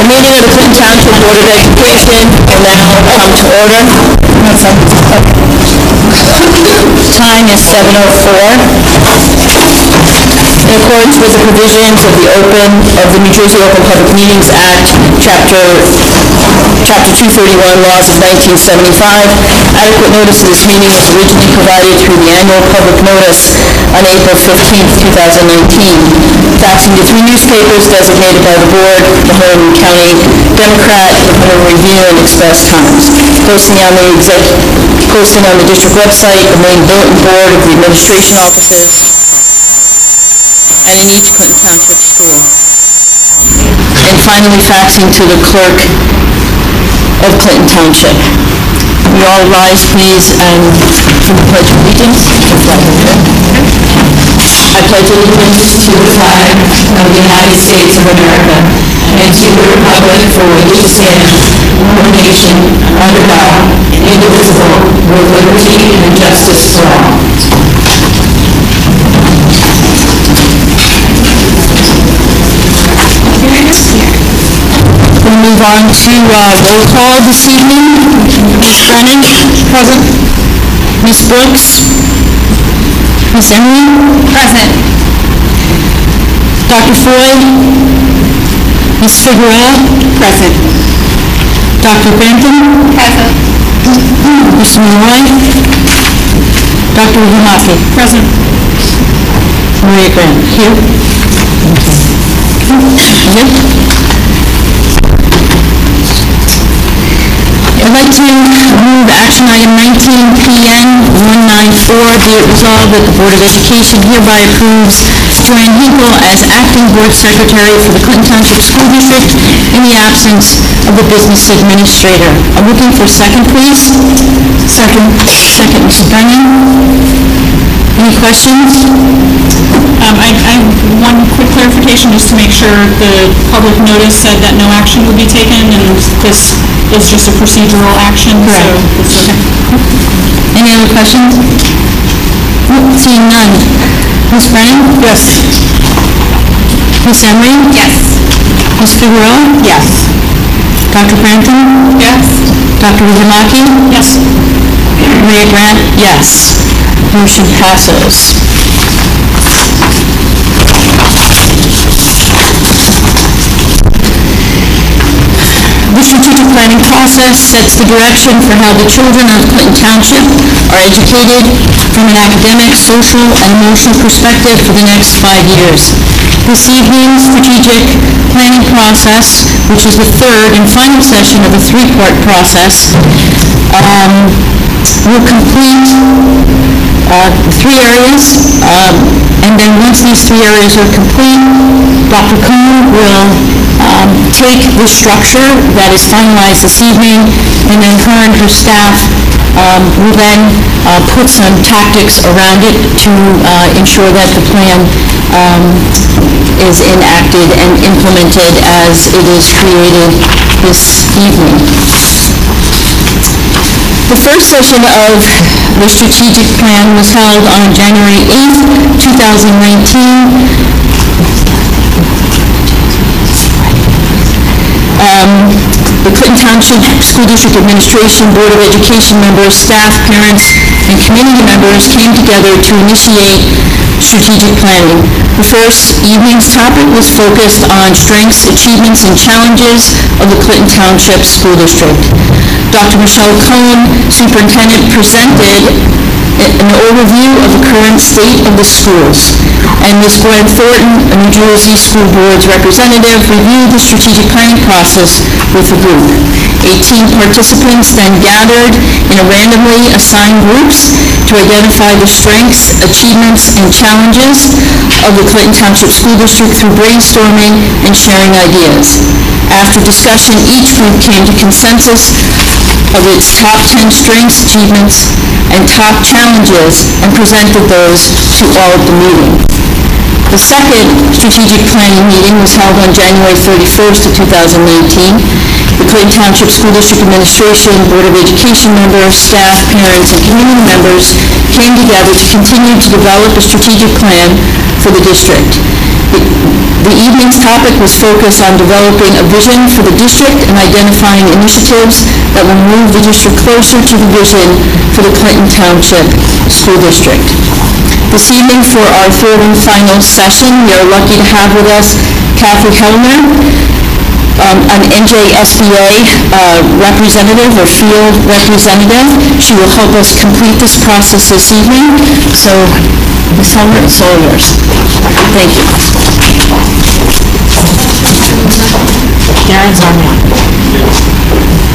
meeting of the Clinton Township Board of Education will now come to order. Time is 7:04. In accordance with the provisions of the New Jersey Open Public Meetings Act, Chapter 231, Laws of 1975, adequate notice of this meeting was originally provided through the annual public notice on April 15, 2019, faxing to three newspapers designated by the board: the Home County Democrat, the Home Review, and Express Times, posting on the district website, the main bulletin board of the administration offices, and in each Clinton Township school. And finally, faxing to the clerk of Clinton Township. We all rise, please, and to the Pledge of Allegiance. I pledge allegiance to the flag of the United States of America and to the republic for which it stands, one nation, under God, indivisible, with liberty and justice for all. We'll move on to roll call this evening. Ms. Brennan, present. Ms. Brooks. Ms. Emery, present. Dr. Floyd. Ms. Figueroa, present. Dr. Benton, present. Mr. Malloy. Dr. Uhamaki, present. Maria Grant, here. I'd like to move action item 19 PM 194, be it resolved that the Board of Education hereby approves Joanne Hinkle as acting board secretary for the Clinton Township School District in the absence of the business administrator. I'm looking for a second, please. Second, Mr. Brennan. Any questions? I have one quick clarification just to make sure the public notice said that no action would be taken, and this is just a procedural action. Correct. So Any other questions? Seeing none. Ms. Brennan? Yes. Ms. Emery? Yes. Ms. Figueroa? Yes. Dr. Branton? Yes. Dr. Uhamaki? yes. Maria Grant? Yes. Motion passes. The strategic planning process sets the direction for how the children of Clinton Township are educated from an academic, social, and emotional perspective for the next 5 years. This evening's strategic planning process, which is the third and final session of a three-part process, will complete three areas, and then once these three areas are complete, Dr. Cohn will take the structure that is finalized this evening, and then her and her staff will then put some tactics around it to ensure that the plan is enacted and implemented as it is created this evening. The first session of the strategic plan was held on January 8th, 2019. The Clinton Township School District Administration, Board of Education members, staff, parents, and community members came together to initiate strategic planning. The first evening's topic was focused on strengths, achievements, and challenges of the Clinton Township School District. Dr. Michelle Cohn, superintendent, presented an overview of the current state of the schools, and Ms. Gwen Thornton, a New Jersey School Board's representative, reviewed the strategic planning process with the group. 18 participants then gathered in a randomly assigned groups to identify the strengths, achievements, and challenges of the Clinton Township School District through brainstorming and sharing ideas. After discussion, each group came to consensus of its top 10 strengths, achievements, and top challenges, and presented those to all at the meeting. The second strategic planning meeting was held on January 31st of 2018. The Clayton Township School District Administration, Board of Education members, staff, parents, and community members came together to continue to develop a strategic plan for the district. The evening's topic was focused on developing a vision for the district and identifying initiatives that will move the district closer to the vision for the Clayton Township School District. This evening, for our third and final session, we are lucky to have with us Kathy Hellner, an NJSBA representative or field representative. She will help us complete this process this evening. So, Ms. Hellner, it's all yours. Thank you. Darren's on now.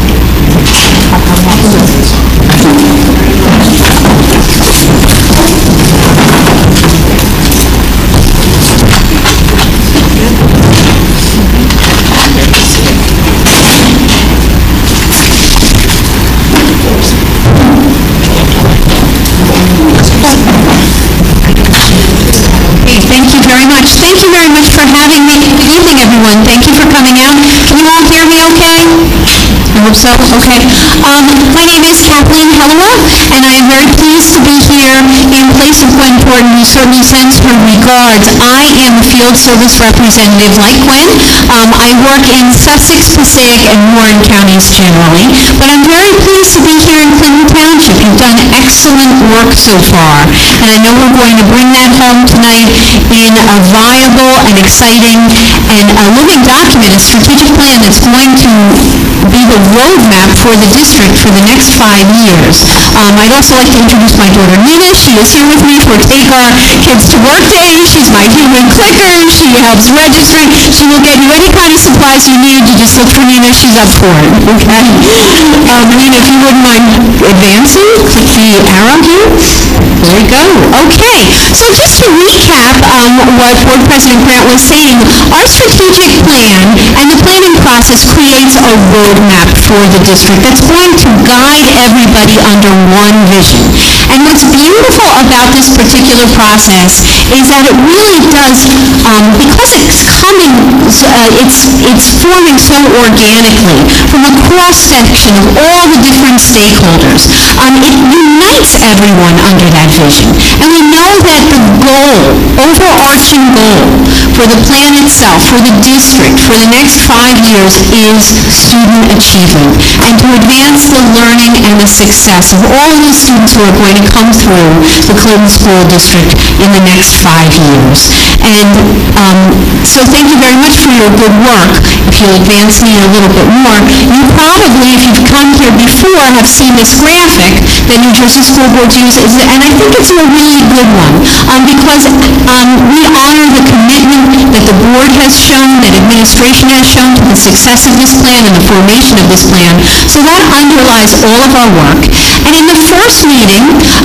Thank you very much. Thank you very much for having me. Good evening, everyone. Thank you for coming out. Can you all hear me okay? I hope so. Okay. My name is Kathleen Heller, and I am very pleased to be here in place of Gwen Porton, who certainly sends her regards. I am a field service representative like Gwen. I work in Sussex, Passaic, and Warren counties generally, but I'm very pleased to be here in Clinton Township. You've done excellent work so far, and I know we're going to bring that home tonight in a viable and exciting and a living document, a strategic plan that's going to be the roadmap for the district for the next 5 years. I'd also like to introduce my daughter Nina. She is here with me for Take Our Kids to Work Day. She's my human clicker. She helps registering. She will get you any kind of supplies you need. You just look for Nina. She's up for it. Okay? Nina, if you wouldn't mind advancing, click the arrow here. There you go. Okay. So just to recap what Board President Grant was saying, our strategic plan and the planning process creates a roadmap for the district that's going to guide everybody under one vision. And what's beautiful about this particular process is that it really does, because it's coming, it's forming so organically from a cross-section of all the different stakeholders. It unites everyone under that vision. And we know that the goal, overarching goal for the plan itself, for the district, for the next 5 years is student achievement and to advance the learning and the success of all of the students who are going to come through the Clinton School District in the next 5 years. And so thank you very much for your good work. If you'll advance me a little bit more, you probably, if you've come here before, have seen this graphic that New Jersey School Boards uses, and I think it's a really good one because we honor the commitment that the board has shown, that administration has shown to the success of this plan and the formation of this plan. So that underlies all of our work. And in the first meeting,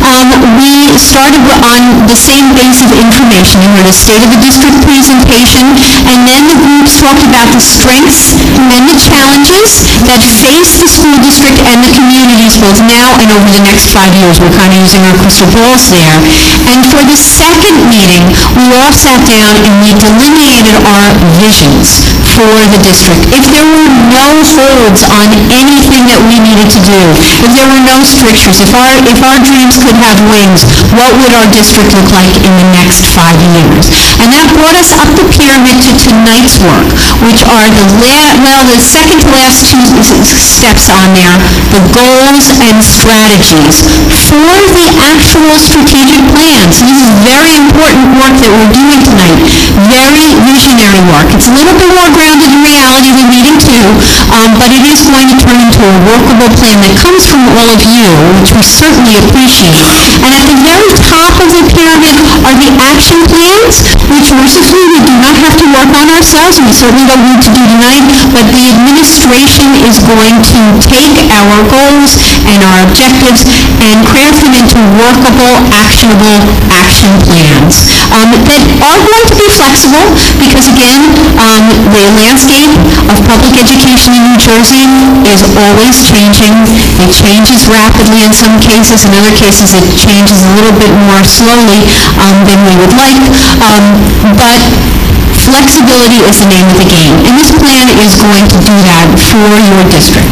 we started on the same base of information. You heard a State of the District presentation, and then the groups talked about the strengths and the challenges that face the school district and the communities both now and over the next 5 years. We're kind of using our crystal balls there. And for the second meeting, we all sat down and we delineated our visions for the district. If there were no holds on anything that we needed to do, if there were no strictures, if our dreams could have wings, what would our district look like in the next 5 years? And that brought us up the pyramid to tonight's work, which are the second to last 2 steps on there, the goals and strategies for the actual strategic plan. So this is very important work that we're doing tonight. Very visionary work. It's a little bit more grounded in reality than meeting 2, but it is going to turn into a workable plan that comes from all of you, which we certainly appreciate. And at the very top of the pyramid are the action plans, which mercifully we do not have to work on ourselves, and we certainly don't need to do tonight, but the administration is going to take our goals and our objectives and craft them into workable, actionable action plans that are going to be flexible because, again, the landscape of public education in New Jersey is always changing. It changes rapidly in some cases. In other cases, it changes a little bit more slowly than we would like. But Flexibility is the name of the game, and this plan is going to do that for your district.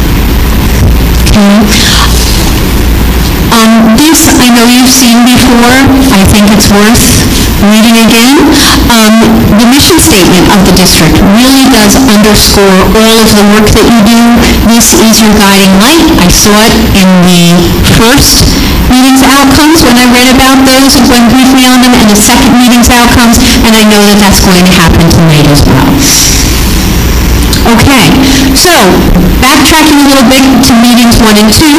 Okay? This, I know you've seen before. I think it's worth reading again. The mission statement of the district really does underscore all of the work that you do. This is your guiding light. I saw it in the first meeting's outcomes when I read about those and went briefly on them, and the second meeting's outcomes, and I know that that's going to happen tonight as well. Okay, so backtracking a little bit to meetings 1 and 2.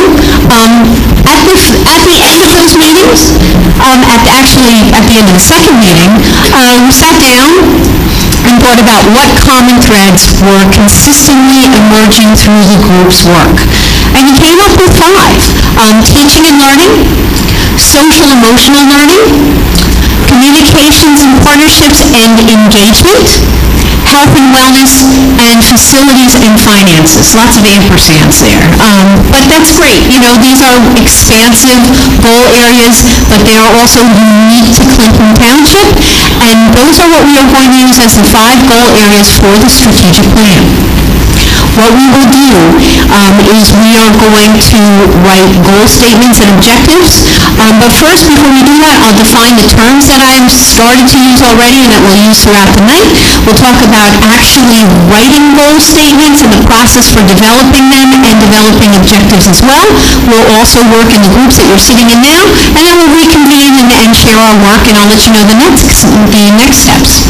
At the end of those meetings, actually at the end of the second meeting, we sat down and thought about what common threads were consistently emerging through the group's work. And we came up with 5. Teaching and learning, social emotional learning, communications and partnerships and engagement, health and wellness, and facilities and finances. Lots of ampersands there. But that's great. You know, these are expansive goal areas, but they are also unique to Clinton Township, and those are what we are going to use as the 5 goal areas for the strategic plan. What we will do is we are going to write goal statements and objectives. But first, before we do that, I'll define the terms that I started to use already and that we'll use throughout the night. We'll talk about actually writing goal statements and the process for developing them and developing objectives as well. We'll also work in the groups that you're sitting in now, and then we'll reconvene and share our work, and I'll let you know the next steps.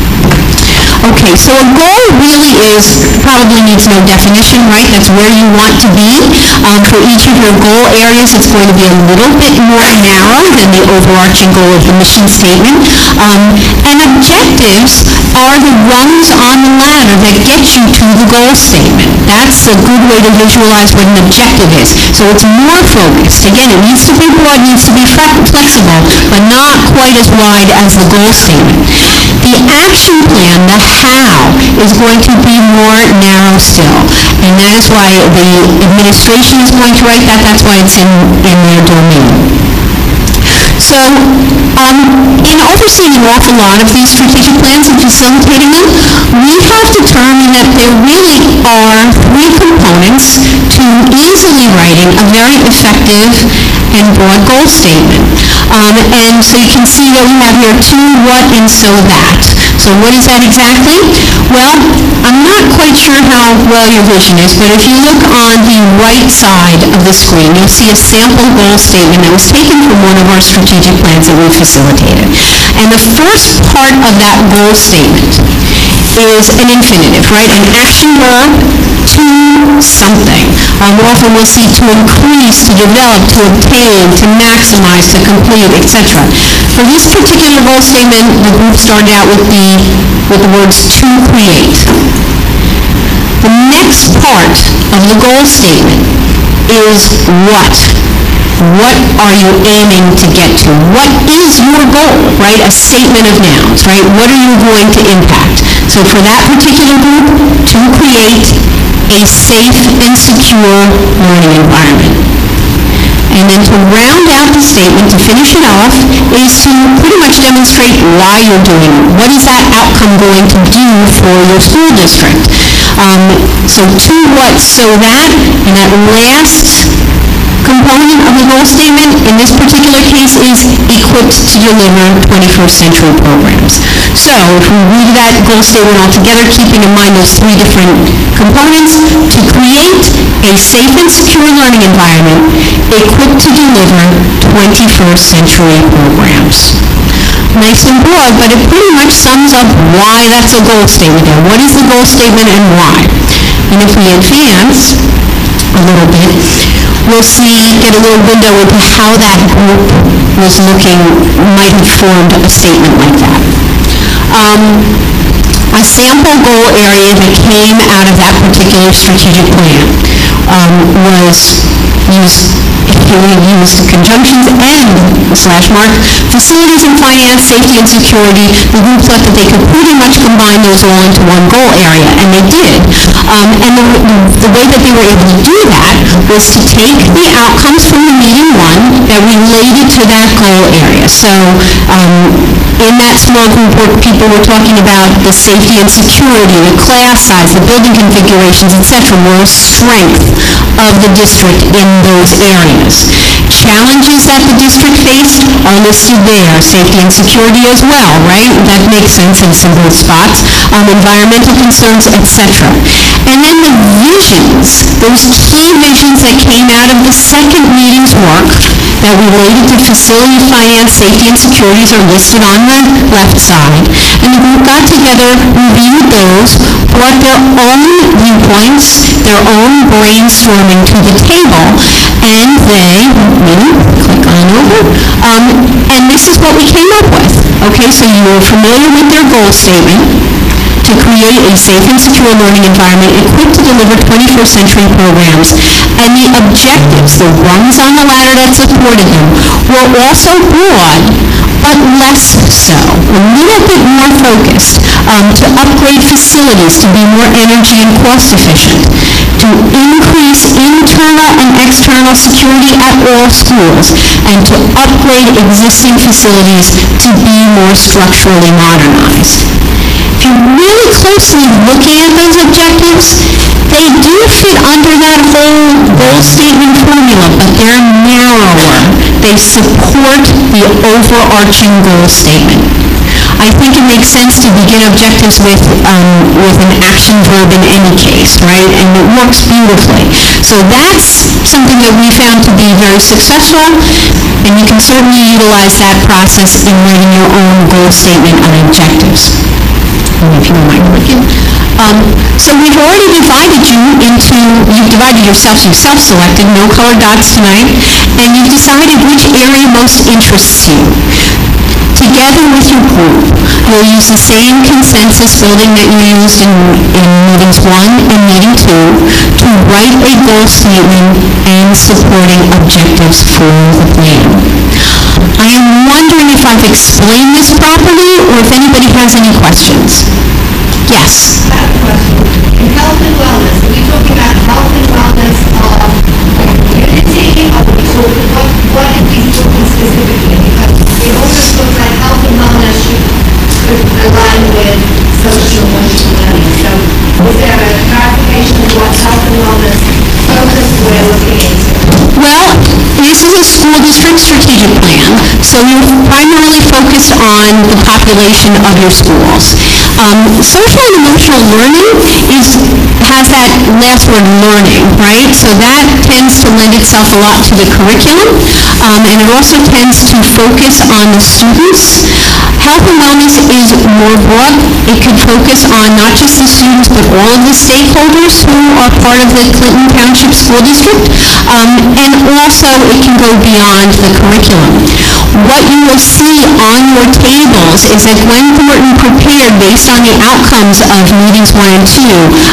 Okay, so a goal really probably needs no definition, right? That's where you want to be. For each of your goal areas, it's going to be a little bit more narrow than the overarching goal of the mission statement. And objectives are the rungs on the ladder that get you to the goal statement. That's a good way to visualize what an objective is. So it's more focused. Again, it needs to be broad, it needs to be flexible, but not quite as wide as the goal statement. The action plan, the how, is going to be more narrow still. And that is why the administration is going to write that. That's why it's in their domain. So, in overseeing an awful lot of these strategic plans and facilitating them, we have determined that there really are 3 components to easily writing a very effective and broad goal statement. And so you can see what we have here: to, what, and so that. So what is that exactly? Well, I'm not quite sure how well your vision is, but if you look on the right side of the screen, you'll see a sample goal statement that was taken from one of our strategic plans that we facilitated. And the first part of that goal statement is an infinitive, right? An action verb to something. Often we'll see to increase, to develop, to obtain, to maximize, to complete, etc. For this particular goal statement, the group started out with the words to create. The next part of the goal statement is what. What are you aiming to get to? What is your goal, right? A statement of nouns, right? What are you going to impact? So for that particular group, to create a safe and secure learning environment. And then to round out the statement, to finish it off, is to pretty much demonstrate why you're doing it. What is that outcome going to do for your school district? So to, what, so that, and that last component of the goal statement in this particular case is equipped to deliver 21st century programs. So if we read that goal statement all together, keeping in mind those 3 different components: to create a safe and secure learning environment equipped to deliver 21st century programs. Nice and broad, but it pretty much sums up why that's a goal statement there. What is the goal statement and why? And if we advance a little bit, we'll get a little window into how that group was looking, might have formed a statement like that. A sample goal area that came out of that particular strategic plan was used conjunctions and / facilities and finance, safety and security. The group thought that they could pretty much combine those all into one goal area, and they did. And the way that they were able to do that was to take the outcomes from the meeting 1 that related to that goal area. So In that small group where people were talking about the safety and security, the class size, the building configurations, etc., were a strength of the district in those areas. Challenges that the district faced are listed there, safety and security as well, right? That makes sense in some of those spots. Environmental concerns, etc. And then the visions, those key visions that came out of the second meeting's work that related to facility finance, safety, and securities are listed on the left side. And the group got together, reviewed those, brought their own viewpoints, their own brainstorming to the table, and they, click on over, and this is what we came up with. Okay, so you are familiar with their goal statement to create a safe and secure learning environment equipped to deliver 21st century programs. And the objectives, the rungs on the ladder that supported them, were also broad, but less so, a little bit more focused, to upgrade facilities to be more energy and cost efficient, to increase internal and external security at all schools, and to upgrade existing facilities to be more structurally modernized. If you really closely looking at those objectives, they do fit under that whole goal statement formula, but they're narrower. They support the overarching goal statement. I think it makes sense to begin objectives with an action verb in any case, right? And it works beautifully. So that's something that we found to be very successful, and you can certainly utilize that process in writing your own goal statement on objectives. If you don't mind clicking. So we've already divided you've divided yourselves, you've self-selected, no colored dots tonight, and you've decided which area most interests you. Together with your group, you'll use the same consensus building that you used in meetings 1 and meeting 2 to write a goal statement and supporting objectives for the plan. I am wondering if I've explained this properly or if anybody has any questions. Yes? I have a question. In health and wellness, are we talking about health and wellness of community, or are we talking, what are we talking specifically? Because it almost looks like health and wellness should align with social emotional learning. So is there a clarification of what health and wellness focus we're looking into? Well, this is a school district strategic plan, so you primarily focus on the population of your schools. Social and emotional learning has that last word, learning, right? So that tends to lend itself a lot to the curriculum, and it also tends to focus on the students. Health and wellness is more broad. It could focus on not just the students, but all of the stakeholders who are part of the Clinton Township School District, and also it can go beyond the curriculum. What you will see on your tables is that Gwen Thornton prepared, based on the outcomes of meetings 1 and 2,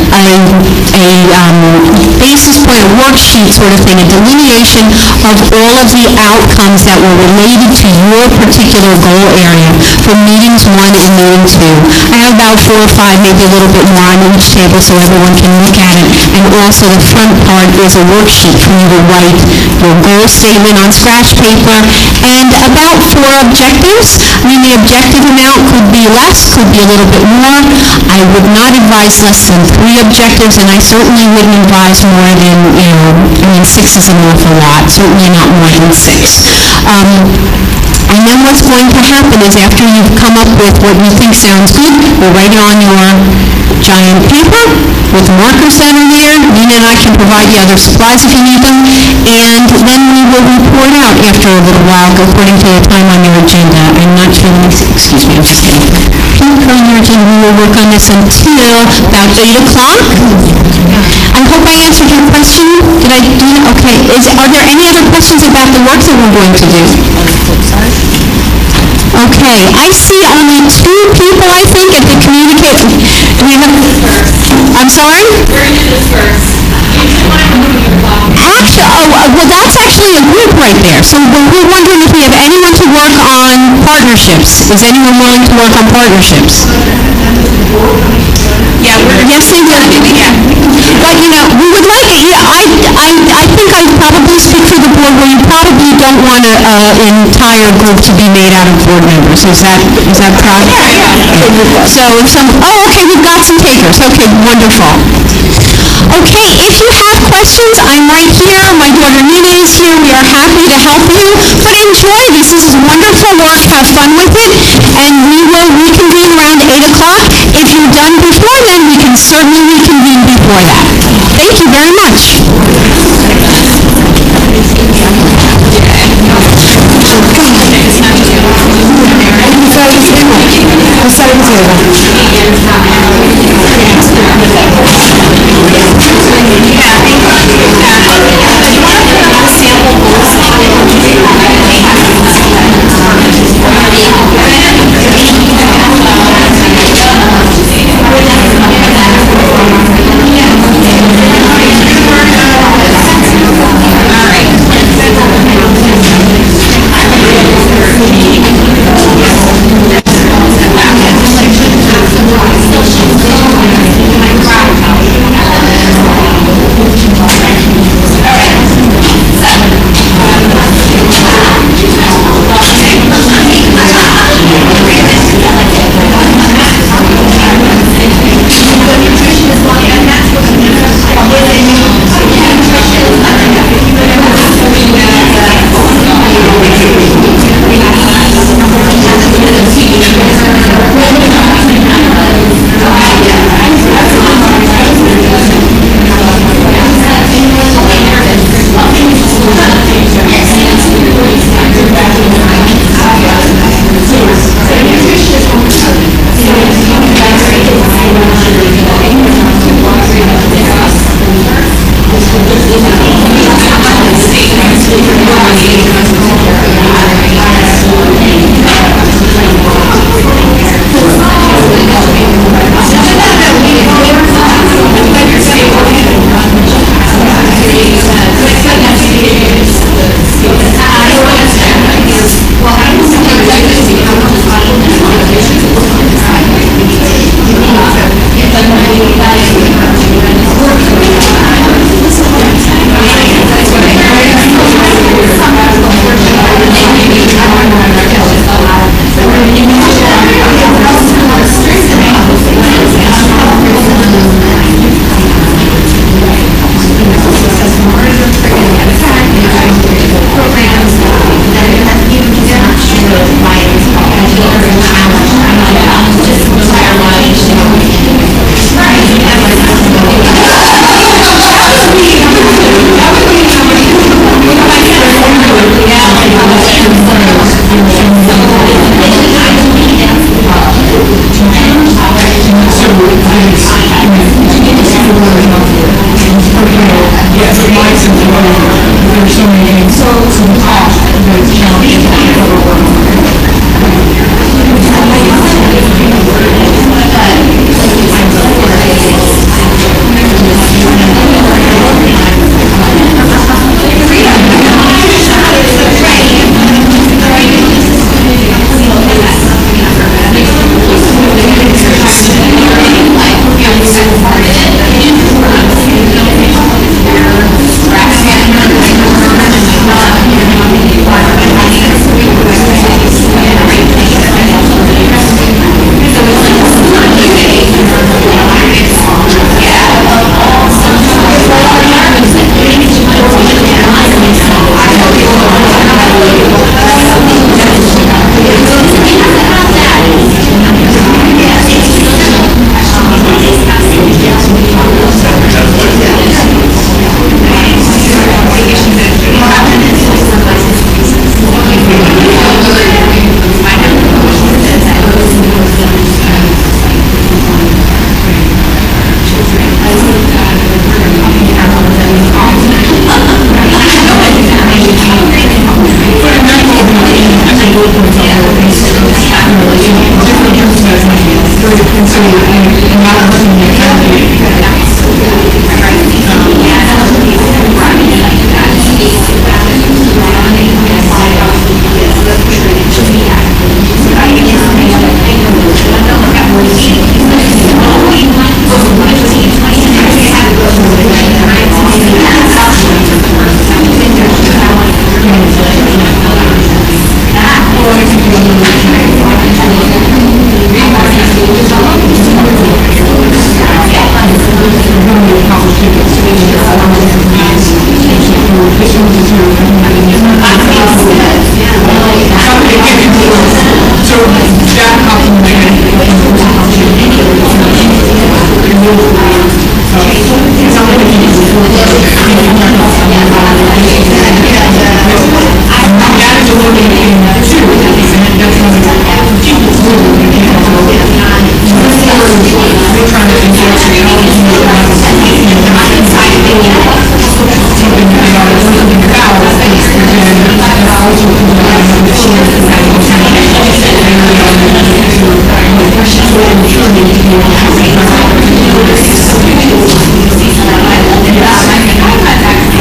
a basis point, a worksheet sort of thing, a delineation of all of the outcomes that were related to your particular goal area for meetings 1 and meeting 2. I have about 4 or 5, maybe a little bit more on each table so everyone can look at it. And also the front part is a worksheet for you to write your goal statement on scratch paper, and about 4 objectives. I mean, the objective amount could be less, could be a little bit more. I would not advise less than 3 objectives, and I certainly wouldn't advise more than, 6 is an awful lot, certainly not more than 6. And then what's going to happen is after you've come up with what you think sounds good, you'll write it on your giant paper with markers that are there. Nina and I can provide you other supplies if you need them. And then we will report out after a little while according to the time on your agenda. I'm not sure, excuse me, I'm just kidding. On your agenda, we will work on this until about 8 o'clock. I hope I answered your question. Did I do that? Okay. Are there any other questions about the work that we're going to do? Okay, I see only 2 people, I think, at the communication. Do we have... I'm sorry? We're going to disperse. Well, that's actually a group right there. So we're wondering if we have anyone to work on partnerships. Is anyone willing to work on partnerships? Yeah, Yes, they would. yeah. But, we would like it. I think I'd probably speak for the board where you probably don't want an entire group to be made out of board members. Is that correct? Yeah. So okay, we've got some takers. Okay, wonderful. Okay, if you have questions, I'm right here. My daughter Nina is here. We are happy to help you. But enjoy this. This is wonderful work. Have fun with it. And we will reconvene around 8 o'clock. If you're done before then, we can certainly reconvene before that. Thank you very much. Thank you.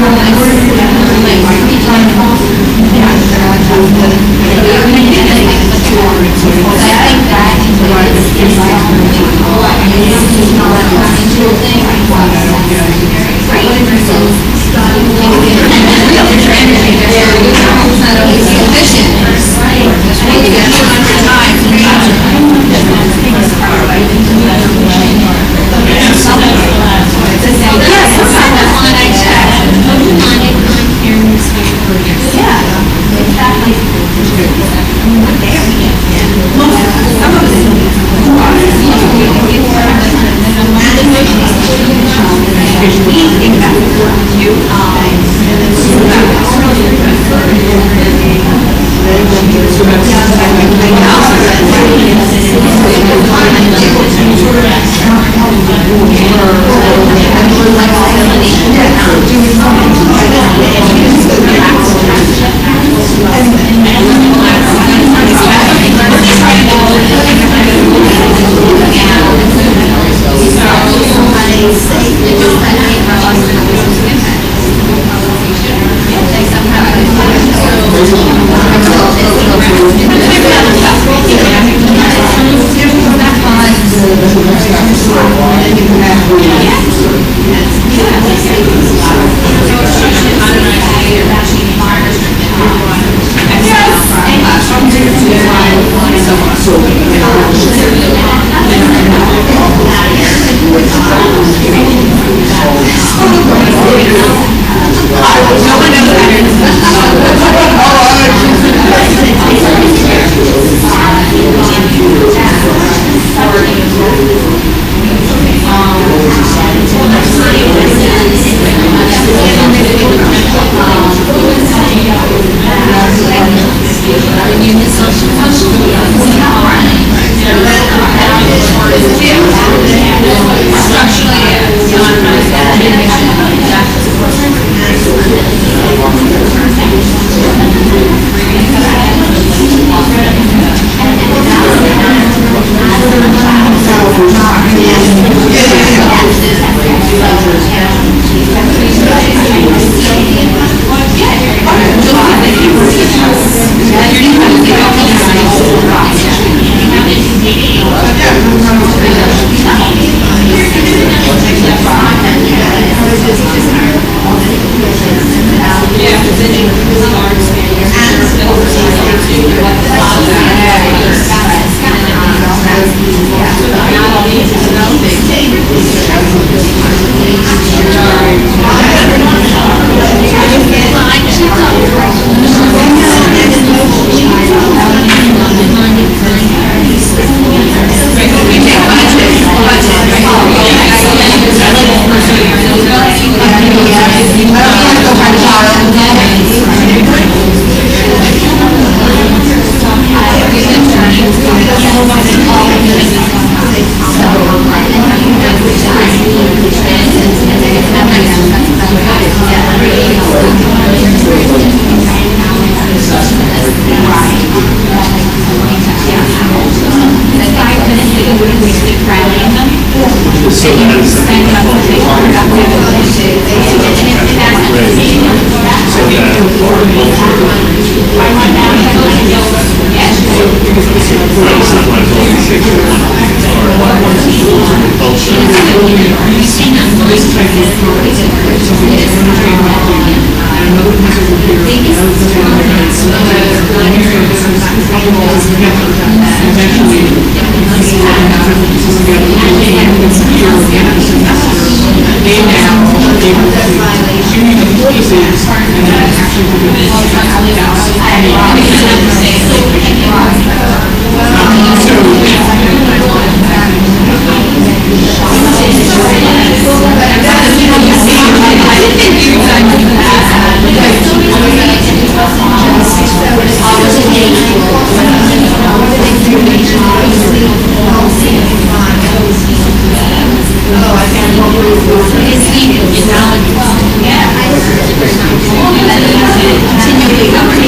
Continually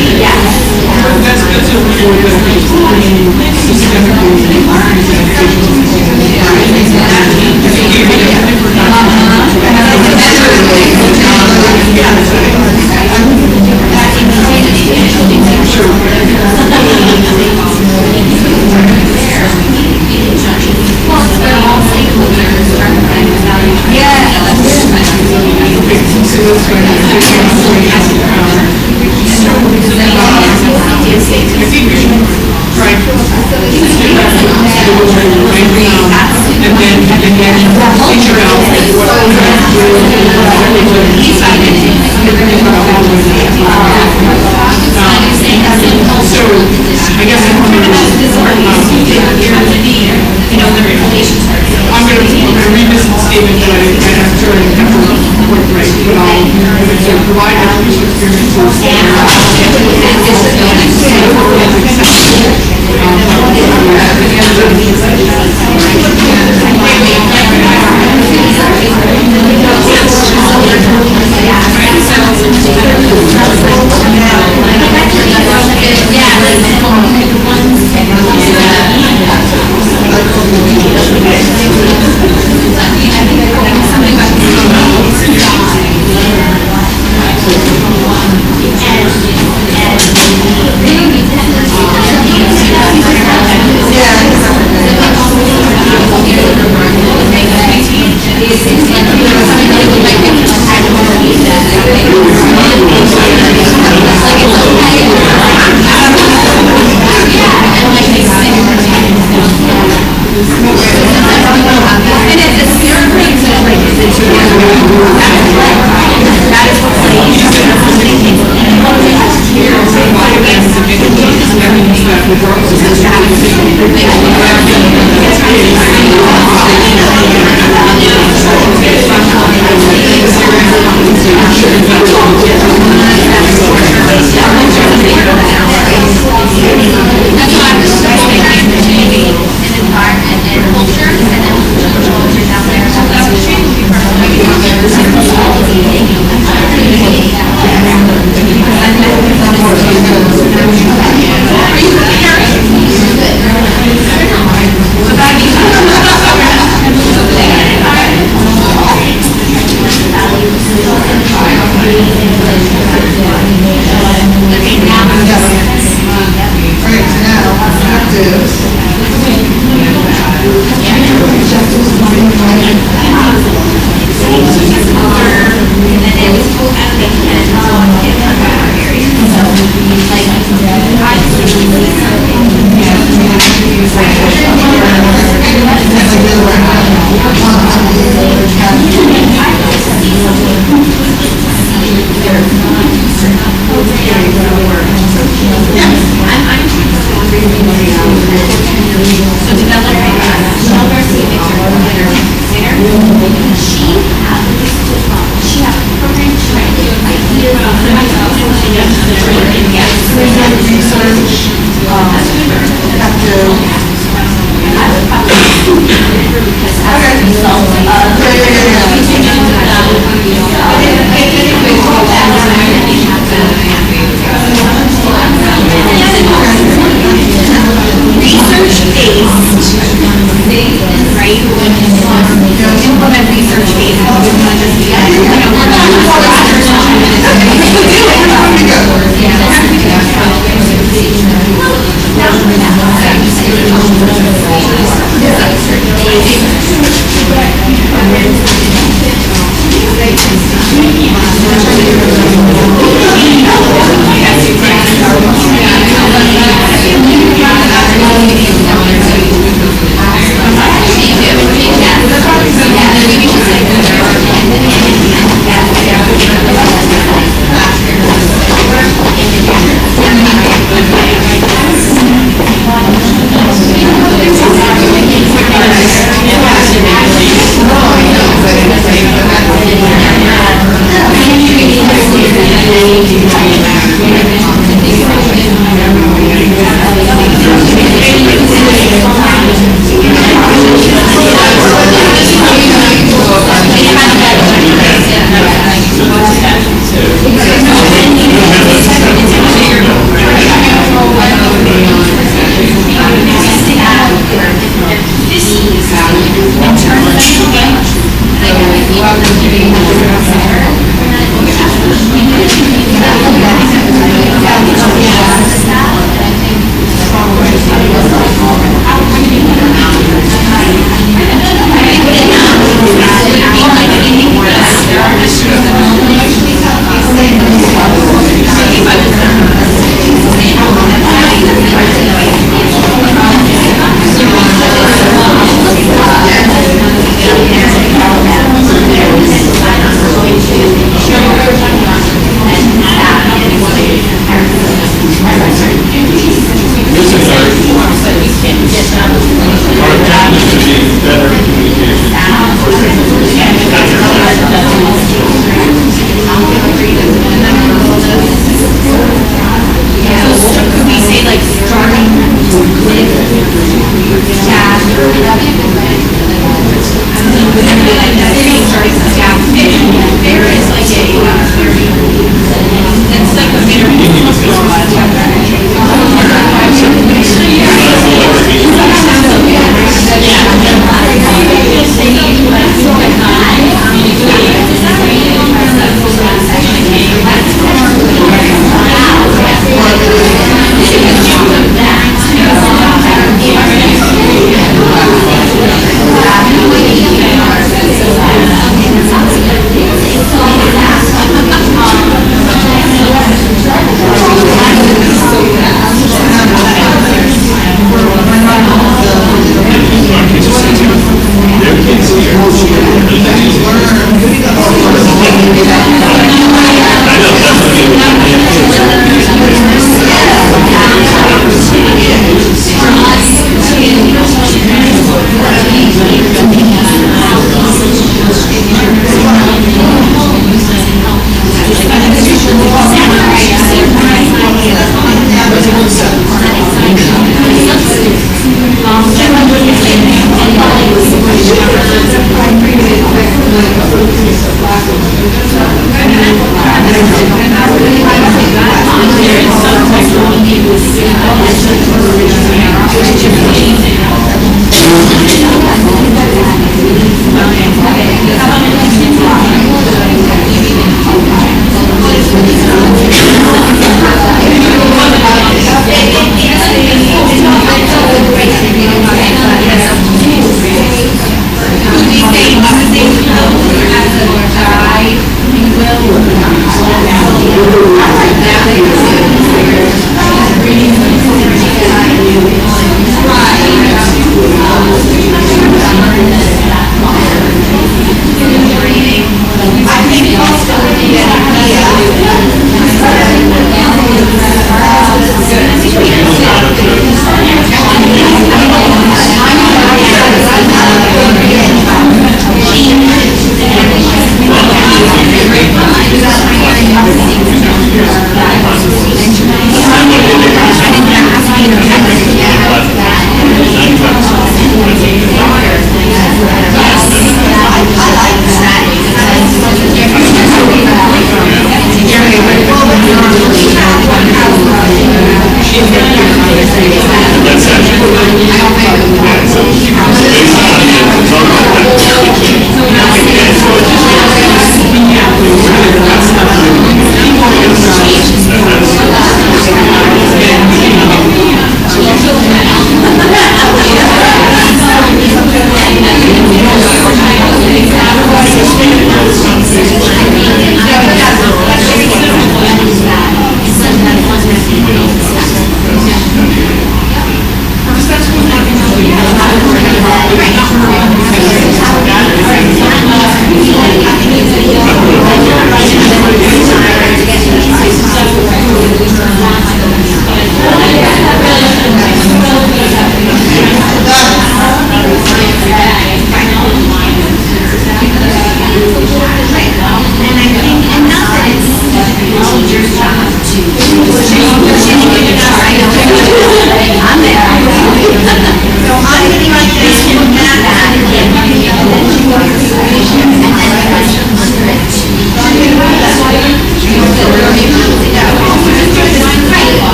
Thank you.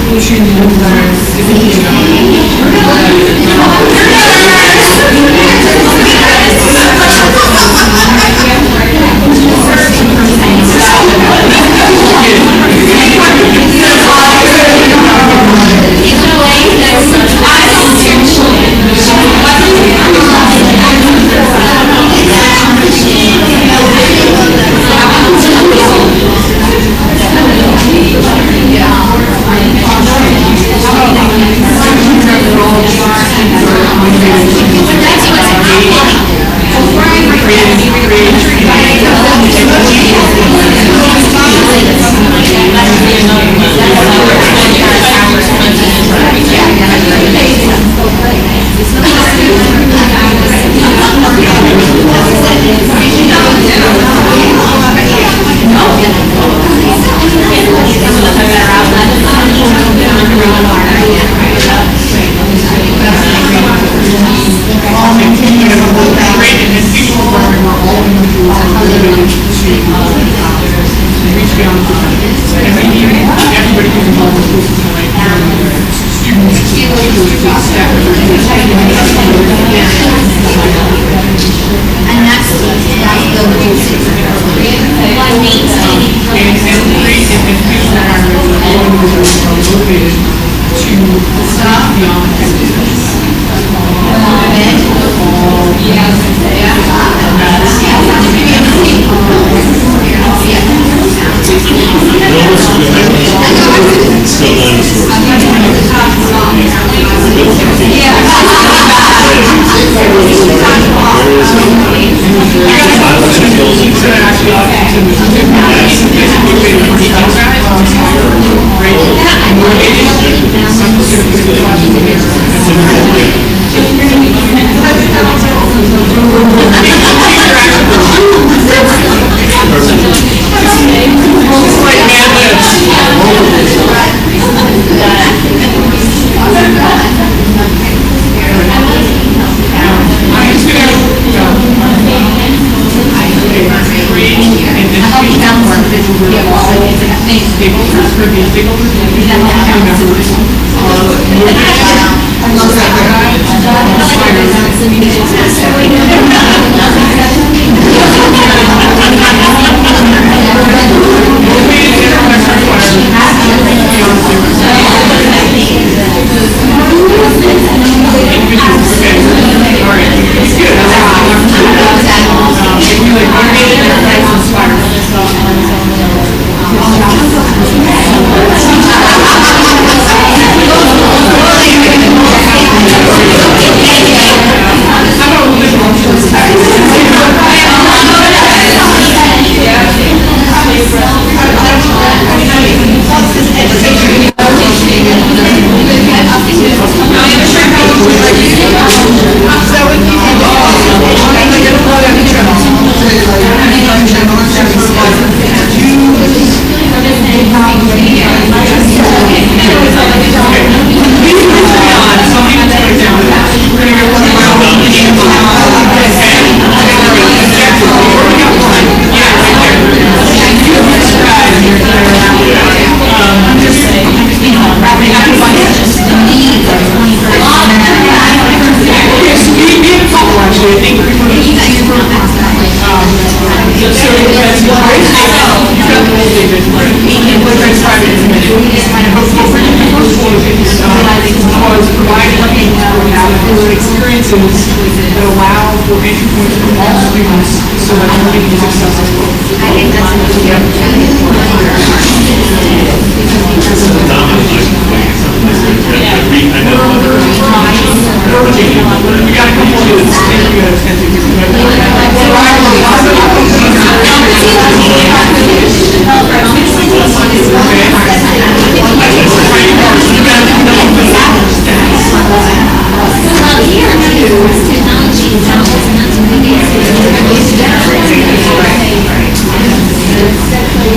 Technology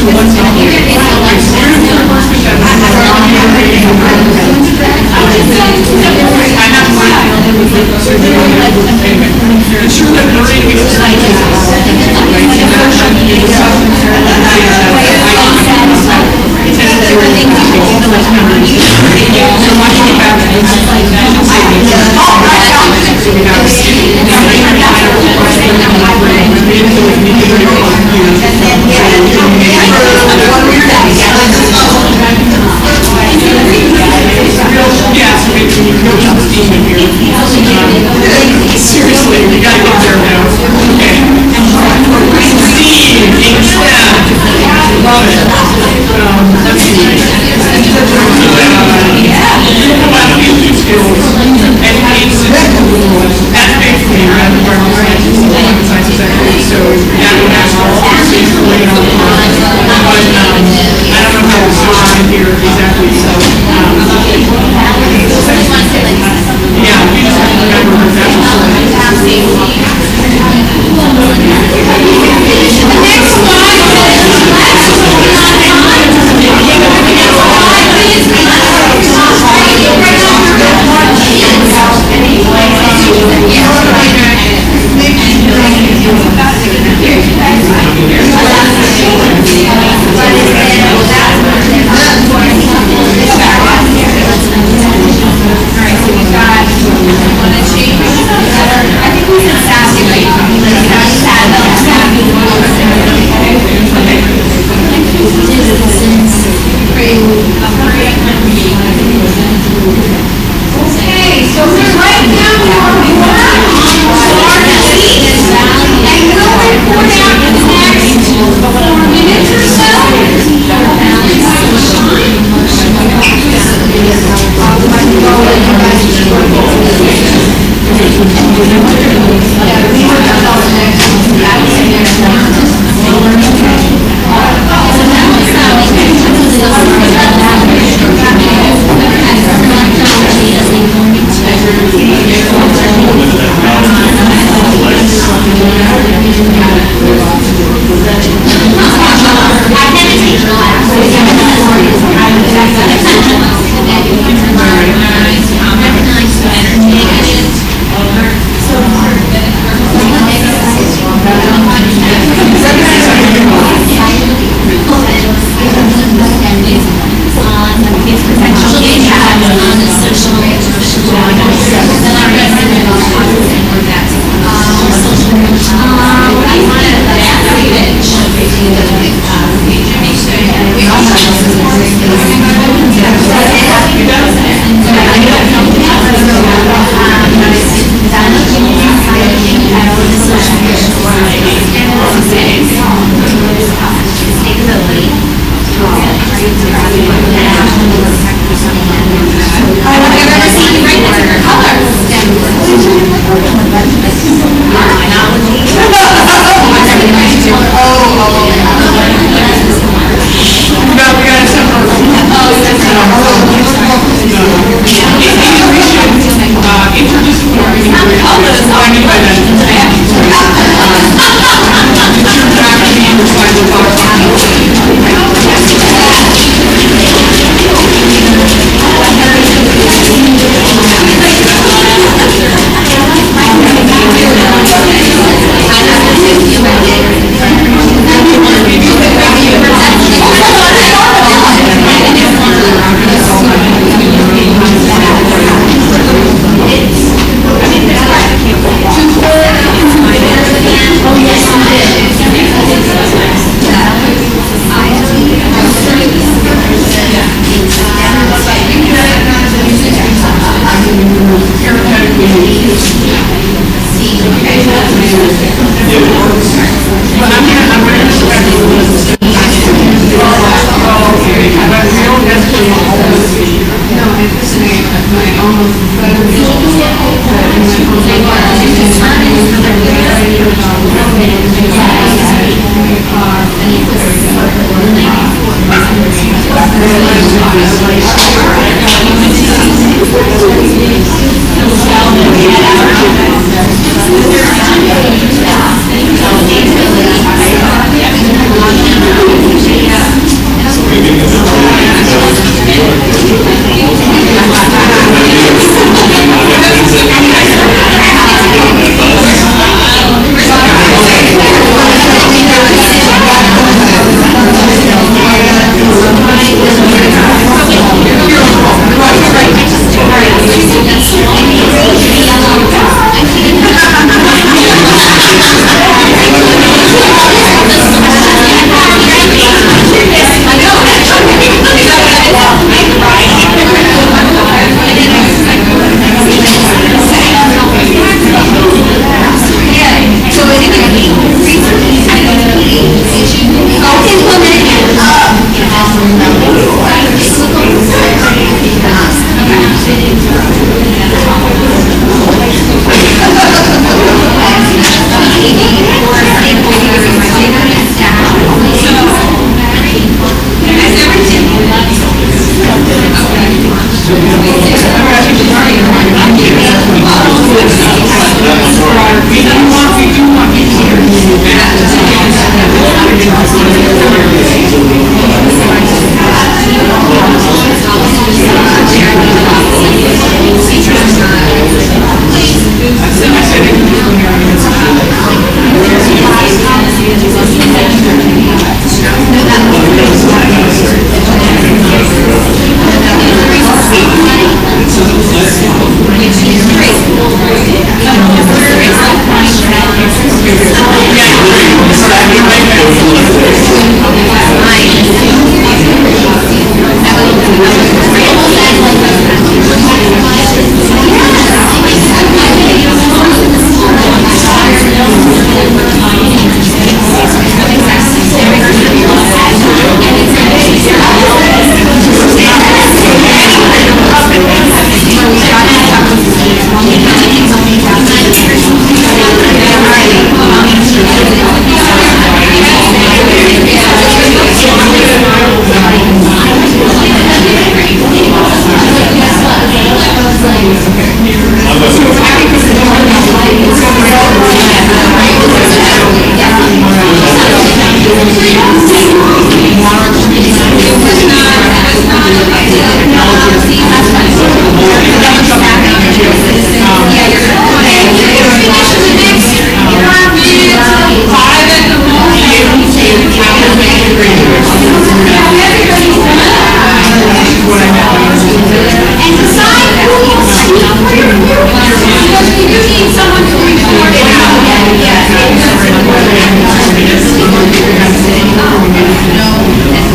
Seriously, we gotta get there now. Okay. Steve, love it. Let's see. Skills, education, that's basically right where we're at. Science executive, so national policies related on the farm. But I don't know how it's so on here exactly, so. Yeah, we just have to remember that that's Yeah. No,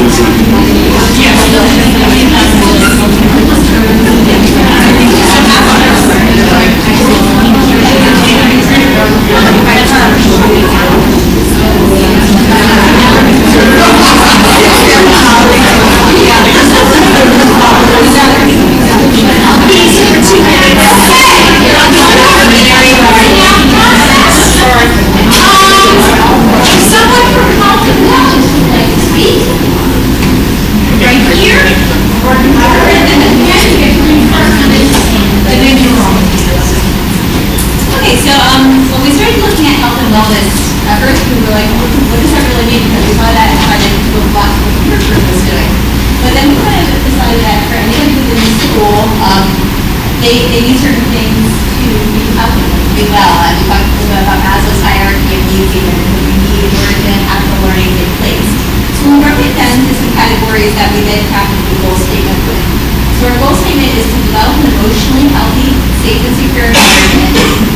Okay, so when we started looking at health and wellness, at first we were like, what does that really mean? Because we saw that and started to go back to what your group was doing. But then we kind of decided that for anyone who's in the school, they need certain things to be healthy, to be well. And we talked a little bit about Maslow's hierarchy of needs, even what we need in order to have the learning take place. So we broke it down into some categories that we then crafted the goal statement with. So our goal statement is to develop an emotionally healthy, safe, and secure environment.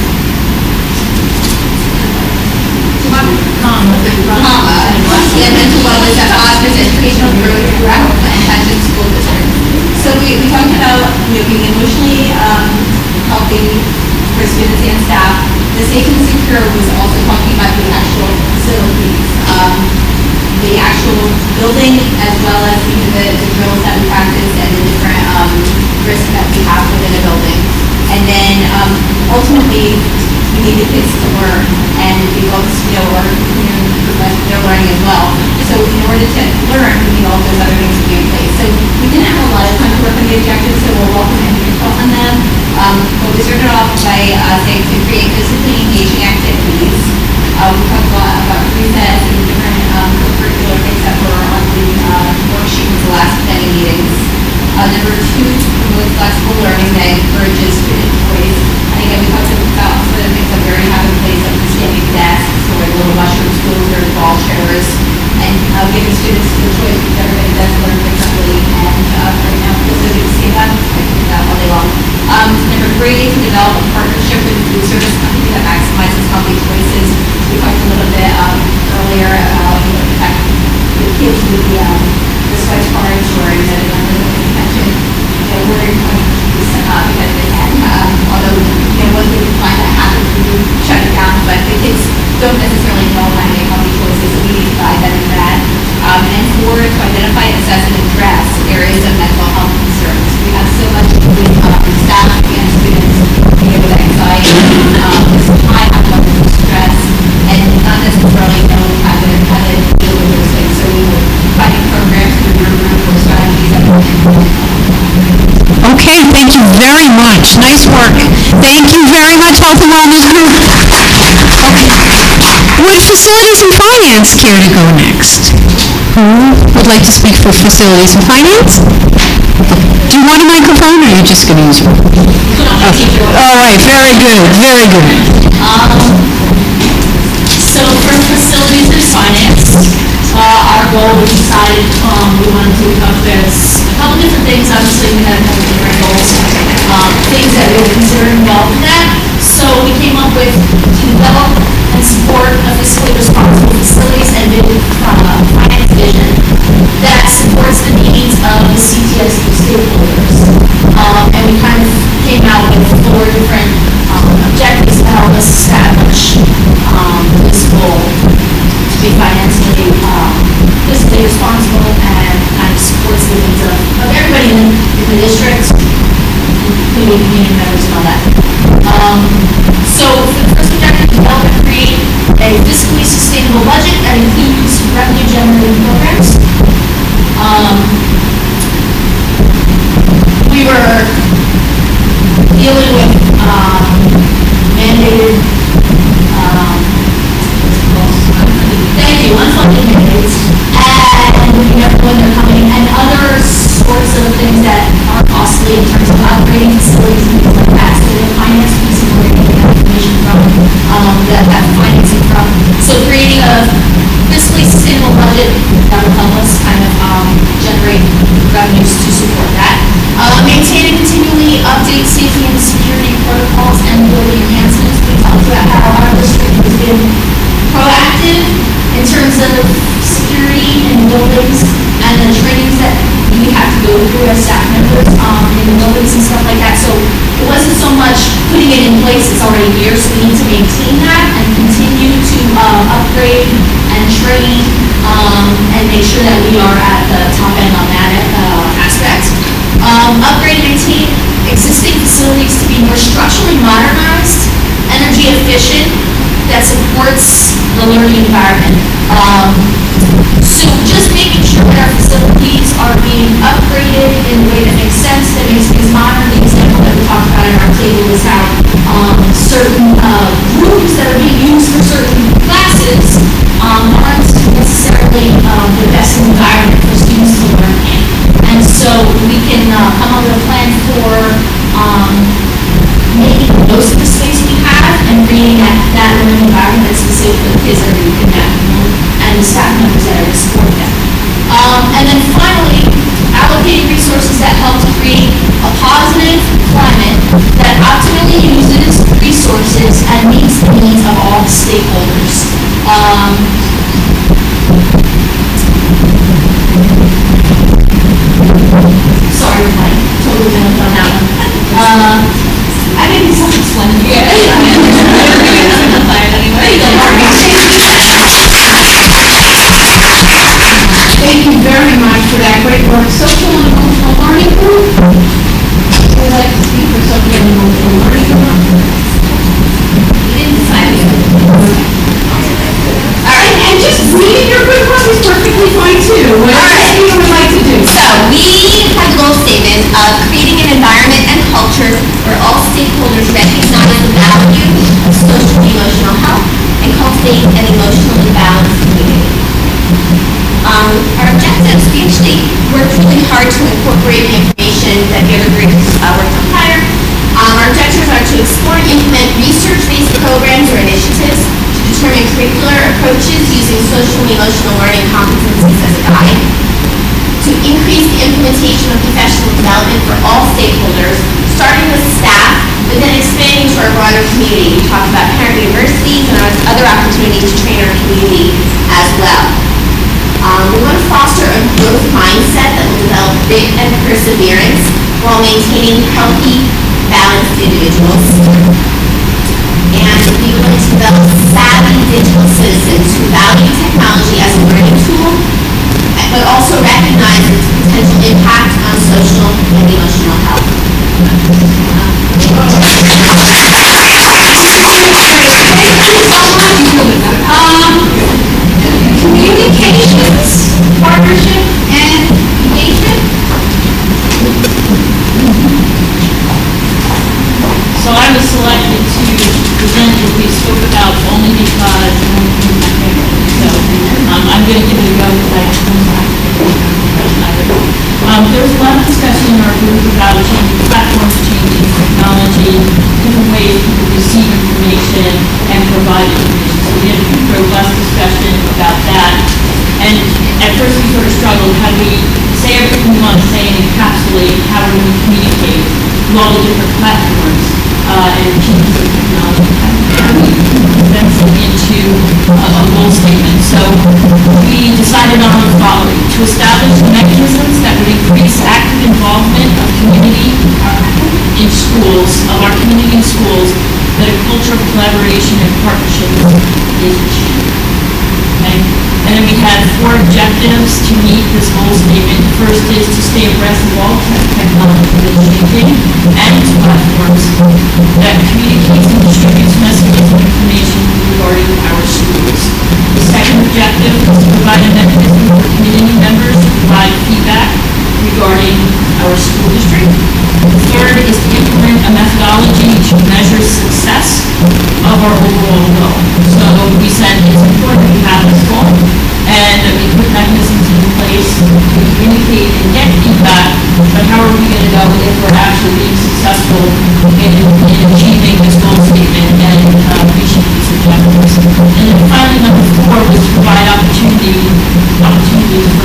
And mental wellness that fosters educational growth throughout the Pension School District. So we talked about being emotionally healthy for students and staff. The safe and secure was also talking about the actual facilities, the actual building, as well as even the drills that we practice and the different risks that we have within a building. And then ultimately, we need the kids to learn and be able to, or their learning as well. So in order to learn, we need all those other things to be in place. So we didn't have a lot of time to work on the objectives, so we'll welcome any input on them. But we started off by saying to create physically engaging activities. We talked a lot about recess and different co-curricular things that were on the worksheet with the last planning meetings. Number 2, to promote flexible learning that encourages student choice. And again, we talked about some of the things that we already have in place, like the standing desks, or little mushroom schools, or ball chairs, and giving students the choice because everybody does learn differently. And right now, for those of you who see that, I do that all day long. Number 3, to develop a partnership with a food service company that maximizes healthy choices. We talked a little bit earlier about the fact that the kids with the swipe cards or the pension, we're going to use because they can. Although, one thing we find that happens, we do shut it down, but the kids don't necessarily know how to make healthy choices, so we need to guide them in that. And 4, to identify, assess, and address areas of mental health concerns. We have so much with staff and students with anxiety, high levels of stress, and not necessarily knowing how to deal with those things. So we were finding programs through your group or strategies that we Okay, thank you very much. Nice work. Thank you very much, Health and Wellness Group. Would Facilities and Finance care to go next? Who would like to speak for Facilities and Finance? Do you want a microphone, or are you just going to use one? All right, very good, very good. So for Facilities and Finance, our goal, we decided we wanted to encompass a couple different things. Obviously, we had a couple different goals, things that we would consider involved in that. So we came up with to develop and support a fiscally responsible facilities and finance vision that supports the needs of the CTSD stakeholders. And we kind of came out with 4 different objectives to help us establish this goal to be financially fiscally responsible and kind of supports the needs of everybody in the district, including community members and all that. So for the first objective, develop and create a fiscally sustainable budget that includes revenue-generating programs. We were dealing with mandated, unfunded mandates, and when they're coming, and other sorts of things that are costly in terms of operating facilities and things like that. So the finance piece of where we get that information from, that financing from. So creating a fiscally sustainable budget that will help us kind of generate revenues to support that. Maintain and continually update safety and security protocols and building enhancements. We talked about how our district has been proactive in terms of security in buildings already here, so we need to maintain that and continue to upgrade and train and make sure that we are at the top end on that aspect. Upgrade and maintain existing facilities to be more structurally modernized, energy efficient, that supports the learning environment. So just making sure that our facilities are being upgraded in a way that makes sense, that makes things modern. The example that we talked about at our table is how certain rooms that are being used for certain classes aren't necessarily the best environment for students to learn in. And so we can come up with a plan for making the most of the space we have and creating that learning environment that's specific for the kids that are in that room and the staff members that are to support them. And then finally, allocating resources that help to create a positive climate that optimally uses resources and meets the needs of all stakeholders. Sorry, Mike, totally jumped on that one. I didn't self-explain. Yeah. Thank you very much for that great work. Social and emotional learning group. Who would like to speak for social and emotional learning group? We didn't decide yet. All right, and just reading your good work is perfectly fine too. Whatever you would like to do. So we have the goal statement of creating an environment and culture where all stakeholders recognize the value of social and emotional health and cultivate an emotionally balanced community. Our objectives, we actually worked really hard to incorporate the information that the other groups worked on prior. Our objectives are to explore and implement research-based programs or initiatives to determine curricular approaches using social and emotional learning competencies as a guide, to increase the implementation of professional development for all stakeholders, starting with staff, but then expanding to our broader community. We talked about parent universities and other opportunities to train our community as well. We want to foster a growth mindset that will develop grit and perseverance while maintaining healthy, balanced individuals. And we want to develop savvy digital citizens who value technology as a learning tool, but also recognize its potential impact on social and emotional health. Communications, partnership, and engagement. So I was selected to present what we spoke about only because so I'm going to give it a go because there was a lot of discussion in our group about changing platforms, changing technology, different ways people receive information and provide information. So we had a robust discussion about that. And at first we sort of struggled, how do we say everything we want to say and encapsulate how do we communicate through all the different platforms and change the technology. How do we condense it into a goal statement? So we decided on the following: to establish mechanisms that would increase active involvement of community in schools, of our community in schools, that a culture of collaboration and partnership is achieved. Okay? And then we had 4 objectives to meet this goal statement. First is to stay abreast of all technology that is changing and its platforms that communicates and distributes messages and information regarding our schools. The second objective is to provide a mechanism for community members to provide feedback regarding our school district. The third is to implement a methodology to measure success of our overall goal. So we said it's important that we have this goal and that we put mechanisms in place to communicate and get feedback, but how are we going to know if we're actually being successful in achieving this goal statement and reaching these objectives? And then finally, number 4 was to provide opportunity to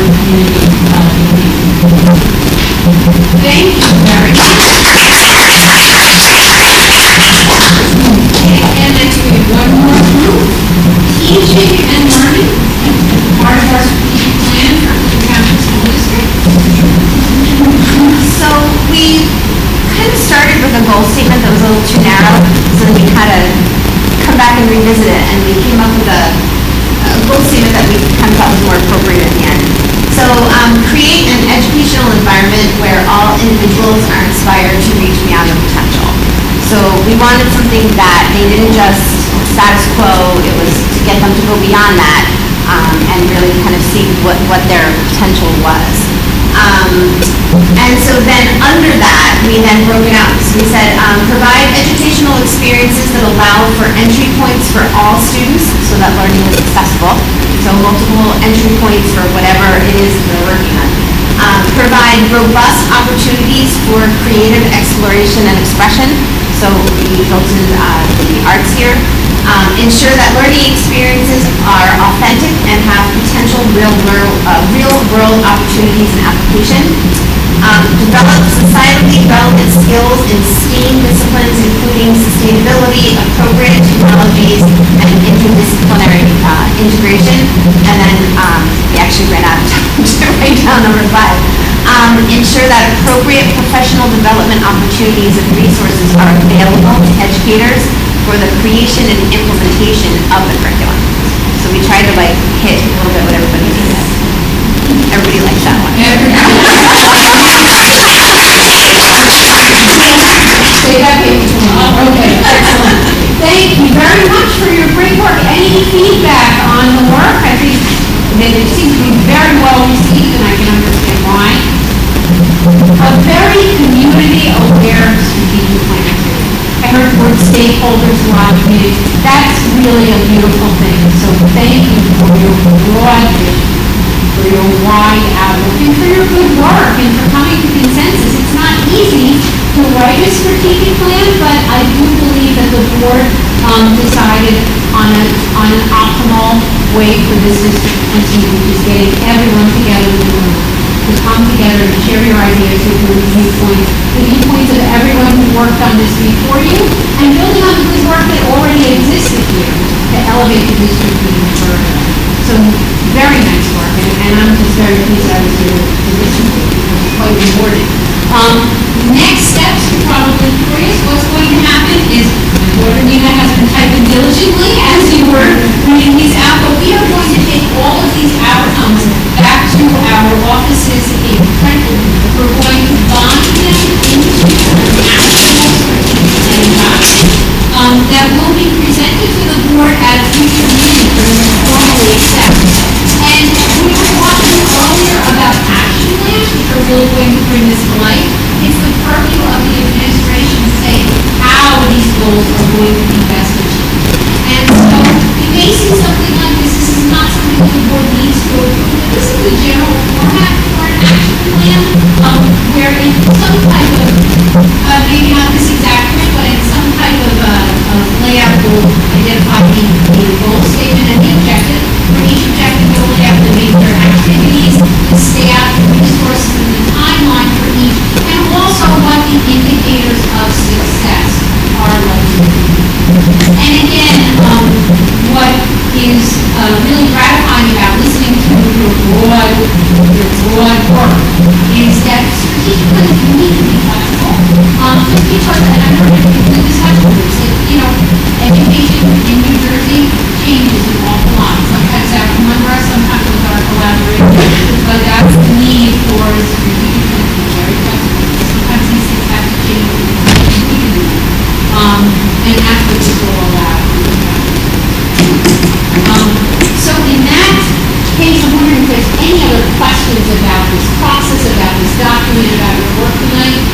revisit it, and we came up with a goal statement that we kind of thought was more appropriate in the end. So, create an educational environment where all individuals are inspired to reach beyond their potential. So we wanted something that they didn't just status quo, it was to get them to go beyond that, and really kind of see what their potential was. And so then under that, we then broke it out. So we said, provide educational experiences that allow for entry points for all students so that learning is accessible. So multiple entry points for whatever it is they're working on. Provide robust opportunities for creative exploration and expression. So we built in the arts here. Ensure that learning experiences are authentic and have potential real-world opportunities and application. Develop societally relevant skills in STEAM disciplines, including sustainability, appropriate technologies, and interdisciplinary integration. And then we actually ran out of time to write down number 5. Ensure that appropriate professional development opportunities and resources are available to educators for the creation and implementation of the curriculum. So we tried to hit a little bit what everybody needed. Everybody likes that one. Okay, excellent. Thank you very much for your great work. Any feedback on the work? I think that it seems to be very well received, and I can understand why. A very community-aware strategic plan. I heard the word stakeholders lobbying. That's really a beautiful thing. So thank you for your broad vision, for your wide outlook, and for your good work, and for coming to consensus. It's not easy to write a strategic plan, but I do believe that the board decided on an optimal way for this district to proceed, which is getting everyone together in the room, to come together and share your ideas with your viewpoints, the viewpoints of everyone who worked on this before you, and building on the good work that already existed here to elevate the district even further. So very nice work, and I'm just very pleased I was here to listen to it because it's quite rewarding. Next steps, you're probably curious what's going to happen is Dr. Nina has been typing diligently as you were reading these out, but we are going to take all of these outcomes back to our offices in Trenton. We're going to bond them into an actual that will be presented to the board at a future meeting for them to formally accept. And we were talking earlier about action plans, which are really going to bring this to life. It's the purview of the administration to say how these goals are going to be best achieved. And so we may see something like this. This is not something that the board needs to approve. This is the general format for an action plan, where in some type of, maybe not this exact way, but in some type of layout will identify the goal statement and the objective. For each objective, we'll lay out the major activities, the staff, the resources, and the timeline for each, and also what the indicators of success are likely to be. And again, what is really gratifying about listening to your broad work is that strategic plans need to be flexible. Just because, and I know that we this much groups, education in New Jersey changes an awful lot. Sometimes out from under us, sometimes with our collaborators, but that's the need for strategic plans to be very flexible. Sometimes these things have to change with the community. And that's what this will allow. So in that case, I'm wondering if there's any other questions about this process, about this document, about your work tonight.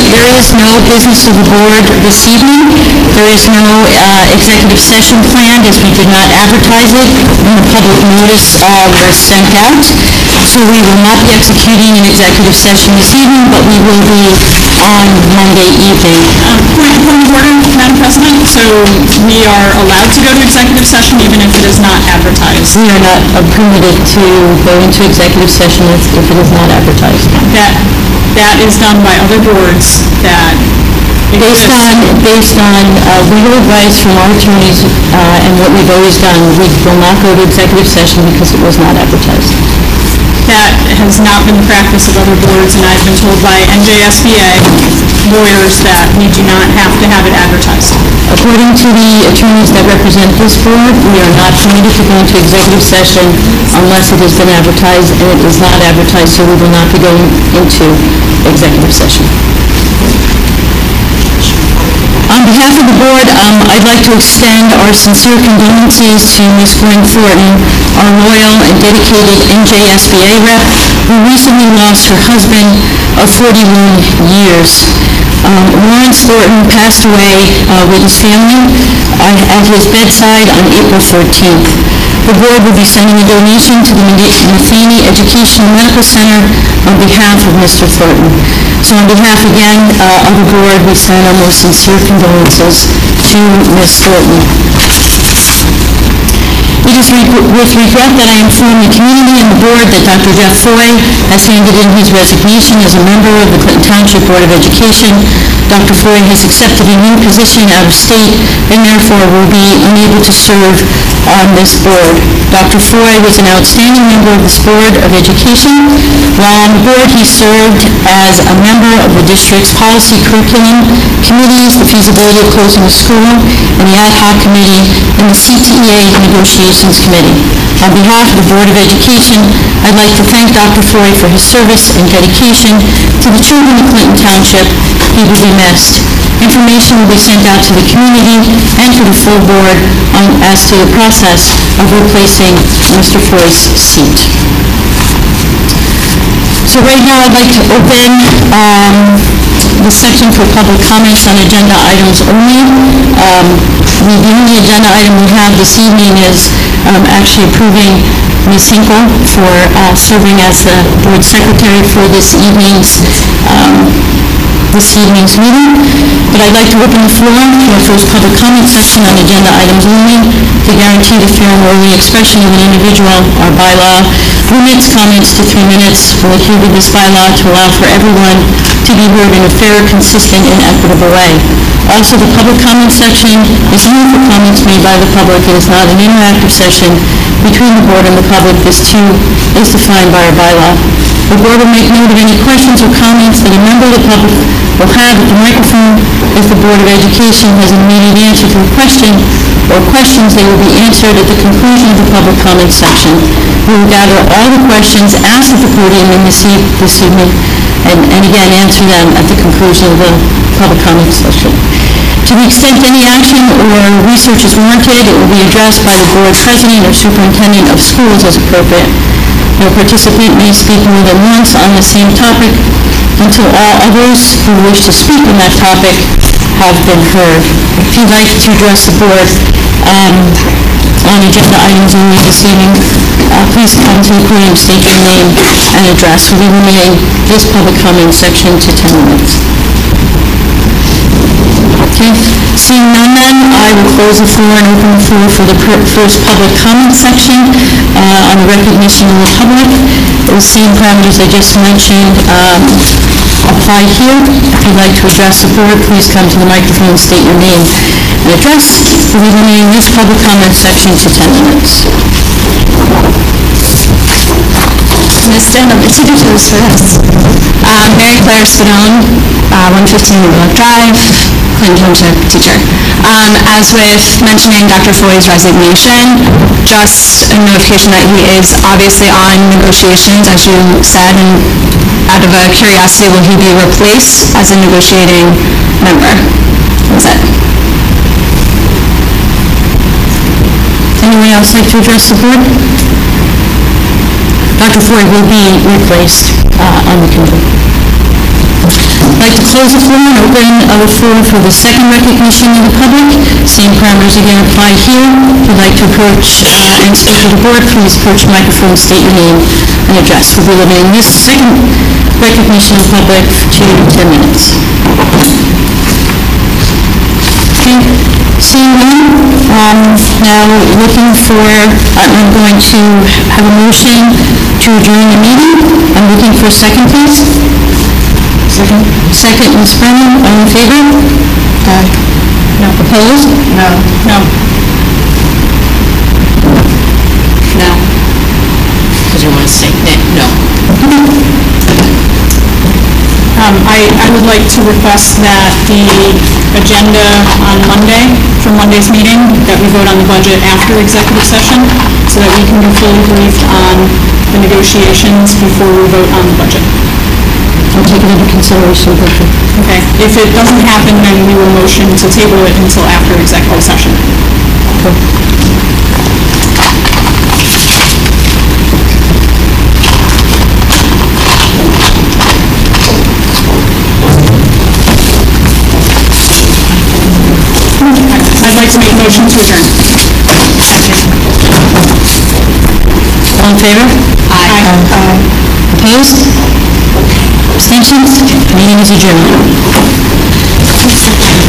There is no business of the board this evening. There is no executive session planned, as we did not advertise it, and the public notice was sent out. So we will not be executing an executive session this evening, but we will be on Monday evening. Point of order, Madam President, so we are allowed to go to executive session even if it is not advertised. We are not permitted to go into executive session if it is not advertised. That is done by other boards that Based on legal advice from our attorneys and what we've always done, we will not go to executive session because it was not advertised. That has not been the practice of other boards, and I've been told by NJSBA lawyers that we do not have to have it advertised. According to the attorneys that represent this board, we are not permitted to go into executive session unless it has been advertised, and it is not advertised, so we will not be going into executive session. On behalf of the board, I'd like to extend our sincere condolences to Ms. Gwen Thornton, our loyal and dedicated NJSBA rep, who recently lost her husband of 41 years. Lawrence Thornton passed away with his family at his bedside on April 14th. The board will be sending a donation to the Matheny Educational Medical Center on behalf of Mr. Thornton. So on behalf again of the board, we send our most sincere condolences to Ms. Thornton. It is with regret that I inform the community and the board that Dr. Jeff Foy has handed in his resignation as a member of the Clinton Township Board of Education. Dr. Foy has accepted a new position out of state and therefore will be unable to serve on this board. Dr. Foy was an outstanding member of this Board of Education. While on the board, he served as a member of the district's policy curriculum committees, the feasibility of closing a school, and the ad hoc committee, and the CTEA negotiations committee. On behalf of the Board of Education, I'd like to thank Dr. Foy for his service and dedication to the children of Clinton Township. He will be missed. Information will be sent out to the community and to the full board as to the process of replacing Mr. Foy's seat. So right now, I'd like to open the section for public comments on agenda items only. The only agenda item we have this evening is actually approving Ms. Hinkle for serving as the board secretary for this evening's meeting. But I'd like to open the floor to our first public comment section on agenda items only to guarantee the fair and orderly expression of an individual. Our bylaw limits comments to 3 minutes. We'll adhere to this bylaw to allow for everyone to be heard in a fair, consistent, and equitable way. Also, the public comment section is only for comments made by the public. It is not an interactive session between the board and the public. This too is defined by our bylaw. The board will make note of any questions or comments that a member of the public will have at the microphone. If the Board of Education has an immediate answer to a question or questions, they will be answered at the conclusion of the public comment section. We will gather all the questions asked at the podium in this evening and again answer them at the conclusion of the public comment session. To the extent any action or research is warranted, it will be addressed by the board president or superintendent of schools as appropriate. No participant may speak more than once on the same topic until all others who wish to speak on that topic have been heard. If you'd like to address the board on agenda items only this evening, please come to the podium, state your name and address. We'll be limiting this public comment section to 10 minutes. Okay. Seeing none then, I will close the floor and open the floor for the first public comment section on the recognition of the public. The same parameters I just mentioned apply here. If you'd like to address the board, please come to the microphone and state your name and address. We'll be limiting this public comment section to 10 minutes. Ms. Denham, introduce us. Mary Claire Spadone, 115 Woodlock Drive, Clinton Township teacher. As with mentioning Dr. Foy's resignation, just a notification that he is obviously on negotiations, as you said, and out of a curiosity, will he be replaced as a negotiating member? That's it. Anyone else like to address the board? Dr. Foy will be replaced on the committee. I'd like to close the floor and open the floor for the second recognition of the public. Same parameters again apply here. If you'd like to approach and speak to the board, please approach the microphone, state your name and address. We'll be limiting this second recognition of public to 10 minutes. Okay, seeing none, now looking for, I'm going to have a motion to adjourn the meeting. I'm looking for a second, please. Second. Second, Ms. Brennan, all in favor? Aye. No. Opposed? No. No. No. Because you want to say no. I would like to request that the agenda on Monday, for Monday's meeting, that we vote on the budget after executive session, so that we can be fully briefed on the negotiations before we vote on the budget. I'll take it into consideration. Okay? If it doesn't happen, then we will motion to table it until after executive session. I'd like to make a motion to adjourn. All in favor? Aye. Opposed? Abstentions? Meeting is adjourned.